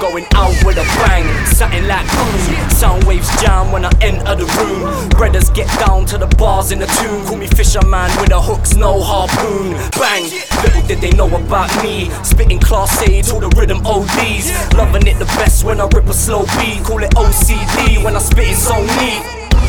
going out with a bang. Something like boom, sound waves jam when I enter the room. Brothers get down to the bars in the tune. Call me fisherman with the hooks, no harpoon. Bang, little did they know about me. Spitting class A to the rhythm ODs. Loving it the best when I rip a slow beat. Call it OCD when I spit it so neat.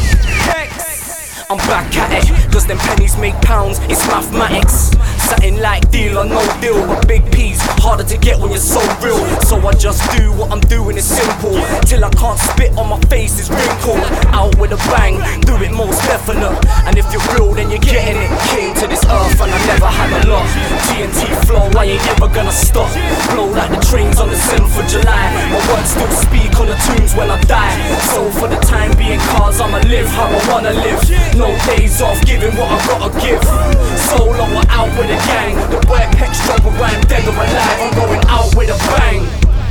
I'm back at it, cause them pennies make pounds, it's mathematics. Something like deal or no deal, but big P's harder to get when you're so real. So I just do what I'm doing, it's simple. Till I can't spit on my face, it's wrinkled. Out with a bang, do it most definite. And if you're real, then you're getting it. Came to this earth and I never had a lot. TNT flow, I ain't ever gonna stop. Blow like the trains on the 7th of July. My words still speak on the tunes when I die. So for the time being, cause I'ma live how I wanna live. No days off, giving what I gotta give. Solo or out with a gang. The boy Pex drop a rhyme, dead or alive. I'm going out with a bang.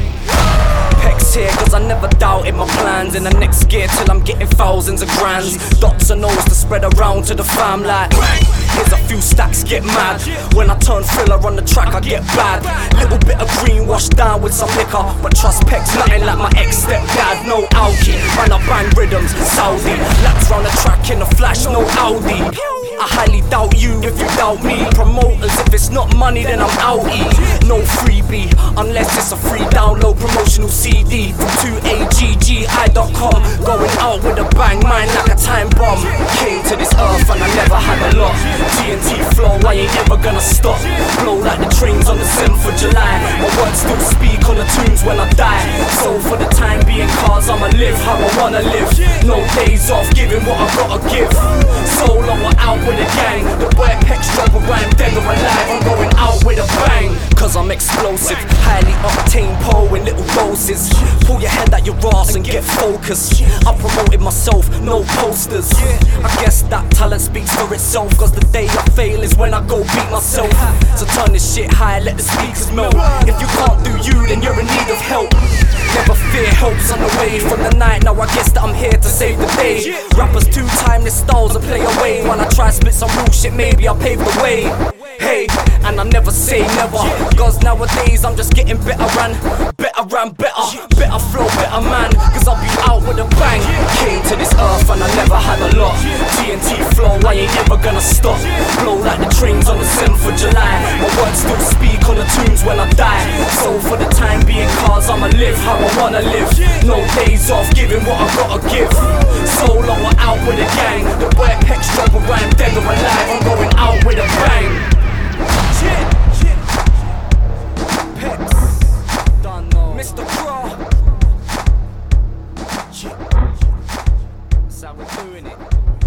Pex here cause I never doubted my plans. In the next gear till I'm getting thousands of grands. Dots and O's to spread around to the fam like here's a few stacks, get mad. When I turn thriller on the track I get bad. Little bit of green washed down with some liquor. But trust Pex, nothing like my ex-stepdad. No alky, man I bang rhythms, Saudi. Laps round the track in a flash, no Audi. I highly doubt you if you doubt me. Promoters, if it's not money then I'm outie. No freebie, unless it's a free download promotional CD from 2aggi.com. Going out with a bang, mine like a time bomb. Came to this earth and I never had a lot. TNT flow, I ain't ever gonna stop. Blow like the trains on the 7th of July. My words still speak on the tunes when I die. So for the time being, cause I'ma live how I wanna live. No days off, giving what I gotta give. Solo or out with a gang. The boy Pex drop a rhyme, dead or alive. I'm going out with a bang. Cause I'm explosive, highly octane po in little doses. Pull your head out your ass and get focused. I promoted myself, no posters. I guess that talent speaks for itself. Cause the day I fail is when I go beat myself. So turn this shit high, let the speakers melt. If you can't do you, then you're in need of help. Never fear, help's on the way from the night. Now I guess that I'm here to save the day. Rappers too timeless styles and play away. When I try split some real shit, maybe I'll pave the way. Hey, and I never say never. Cause nowadays I'm just getting better and better and better. Better flow, better man. Cause I'll be out with a bang. Came to this earth and I never had a lot. TNT flow, I ain't ever gonna stop. Blow like the trains on the 7th of July. My words still speak on the tunes when I die. So for the time being, cause I'ma live how I wanna live. No days off, giving what I gotta give. Solo or out with a gang. The boy Pex drop a rhyme, dead or alive. I'm going out with a bang. Pex, Mr. Craw. That's how we're doing it.